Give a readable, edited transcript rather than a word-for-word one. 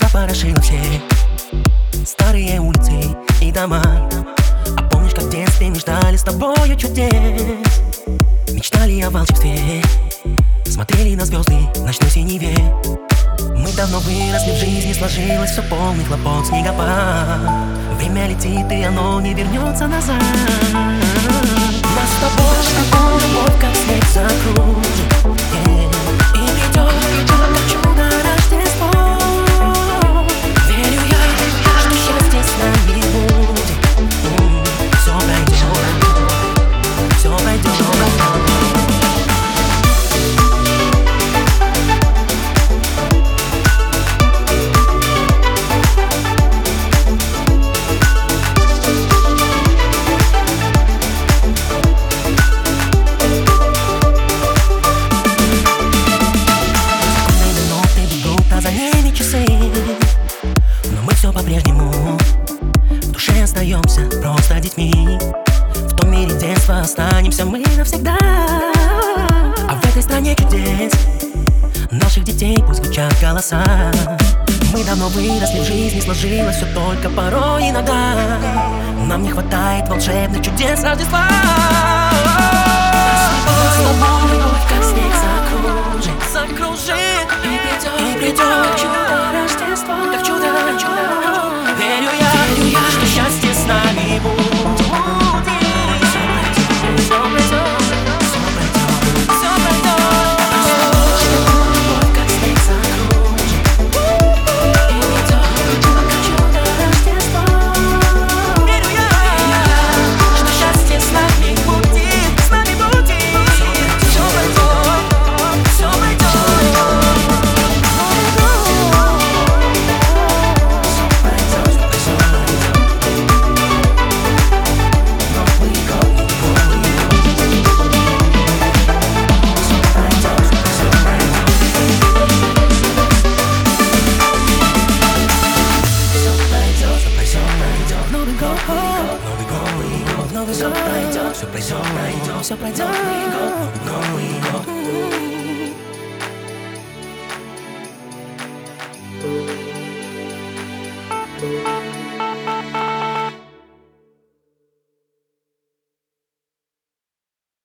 запорошила все старые улицы и дома. А помнишь, как в детстве мы ждали с тобою чудес? Мечтали о волшебстве, смотрели на звезды в ночной синеве. Мы давно выросли, в жизни сложилось все, полный хлопот, снегопад. Время летит, и оно не вернется назад. Нас с тобой любовь, как снег, закружит, и придет, как чудо Рождество. Верю я, что счастье с нами будет. Все пройдет, все пройдет. Но мы все по-прежнему в душе остаемся просто детьми. В том мире детства останемся мы навсегда. А в этой стране чудес наших детей пусть звучат голоса. Мы давно выросли, в жизни сложилось все, только порой иногда нам не хватает волшебных чудес Рождества. С тобой любовь, как снег, закружит, и придет чудо Рождества, как чудо. Верю я, что счастье с нами будет. Все пройдет, все пройдет.